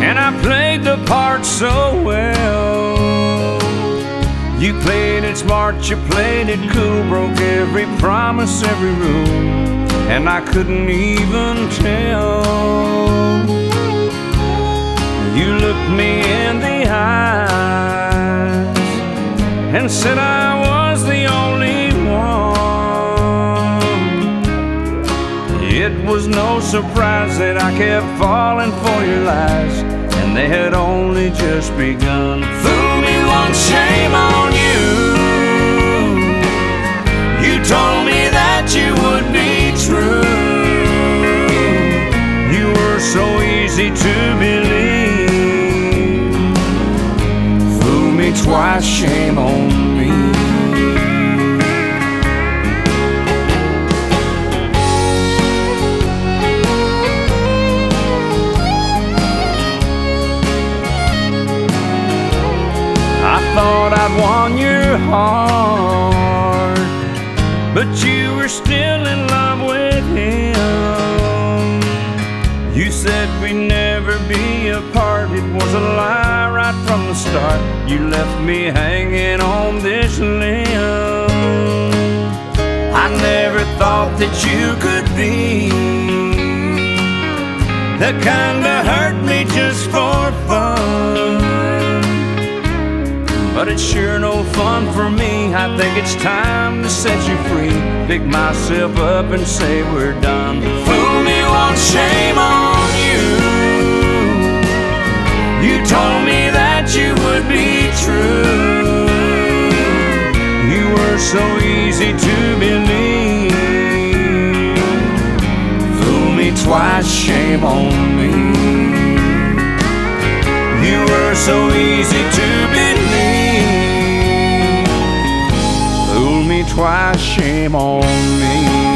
and I played the part so well. You played it smart, you played it cool, broke every promise, every rule, and I couldn't even tell. You looked me in the eyes and said I was the only one. It was no surprise that I kept falling for your lies, and they had only just begun. Fool me once, shame on you. You told me that you would be true. You were so easy to believe. Fool me twice, shame on me. I thought I'd won your heart, but you were still in love with him. You said we'd never be apart. It was a lie right from the start. You left me hanging on this limb. I never thought that you could be the kind to hurt me just for fun. But it's sure no fun for me. I think it's time to set you free. Pick myself up and say we're done. Fool me once, shame on you. You told me that you would be true. You were so easy to believe. Fool me twice, shame on me. You were so easy to believe. Fool me twice, shame on me.